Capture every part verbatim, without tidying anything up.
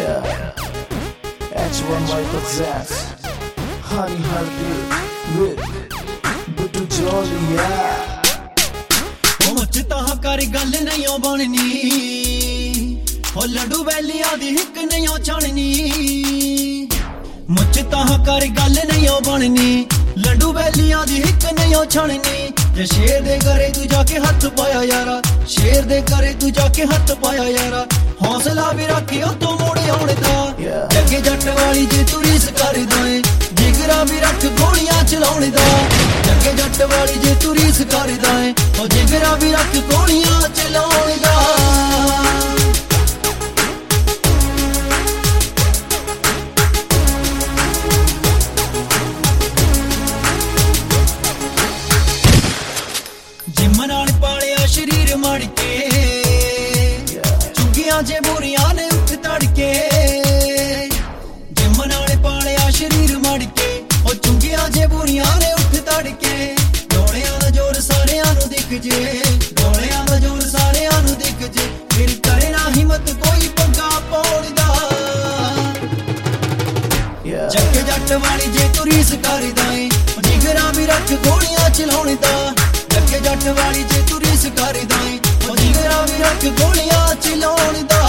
Yeah, H one Michael Zach, Honey Heartbeat with Bittu Jolly, yeah. मुझ तां कर गल नहीं बननी हो लड्डू वैलियां दी हिक नहीं छाणनी मुझ तां कर गल नहीं बननी लड्डू वैलियां दी हिक नहीं छाणनी जे शेर दे घरे तू जाके हथ पाया यारा शेर दे घरे तू जाके हथ पाया यारा हौसला भी रखे तो मोड़े आने दा जगे जट वाली जे तू रीस कर दे जिगरा भी रख गोलियां चलाने दा जगे जट वाली जे तू रीस कर दे ओ जिगरा भी रख गोलियां चलाने दा जिम नाल पालिया शरीर मड़ के चुंगियां जे बुरियां ने उठ तड़के जिम नाल पालिया शरीर मड़ के ओ चुंगियां जे बुरियां ने उठ तड़के डोलियां दा जोर सारियां नू दिख जे डोलियां दा जोर सारियां नू दिख जे फिर करे ना हिम्मत कोई पंगा पाउण दा जग जट वाली जे तू रीस करदा ऐ ओ जिगरा भी रख गोलियां चलाउण दा जग जट वाली जे तू रीस करदा ऐ ओ जिगरा भी रख गोलियां चलाउण दा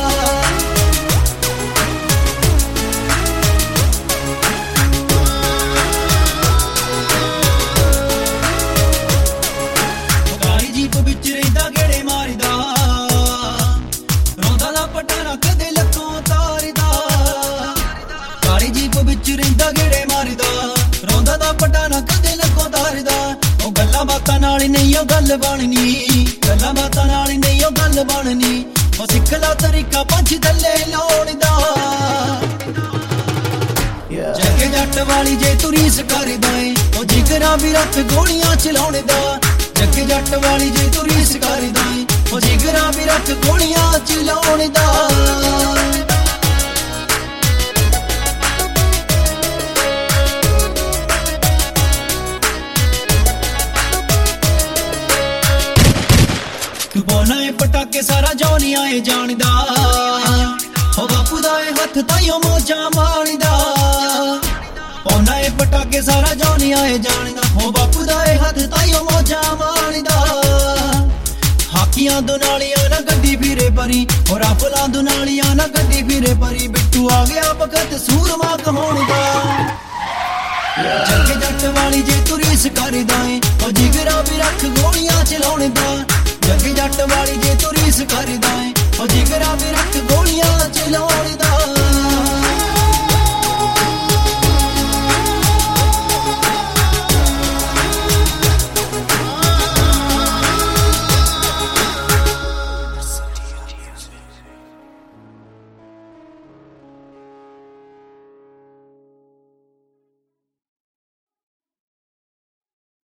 बातां नाल नहीं गल बननी गल्लां बातां नाल नहीं गल बननी ओ सिख ला तरीका पंज दल्ले लाउण दा जगे जट वाली जे तू रीस करदा ऐ ओ जिगरा भी रख गोलियां चलाउण दा जगे जट वाली जे तू रीस करदा ऐ ओ जिगरा भी रख गोलियां चलाउण दा तू बोना है पटाके सारा जौनिया है जानदा हो बापू दा है हथ ताइयों मौजा मारदा बोना है पटाके सारा जौनिया है जानदा हो बापू दा है हथ ताइयों मौजा मारदा हाकियां दो नालियां ना गड्डी फिरे परी और राफलां दो नालियां ना गड्डी फिरे परी बिट्टू आ गया वक्त सूरमा कहाउण दा जग जट वाली जे तू रीस करदा ऐ ओ जिगरा भी रख गोलियां चलाउण दा जग जट वाली जे तू रीस करदा ऐ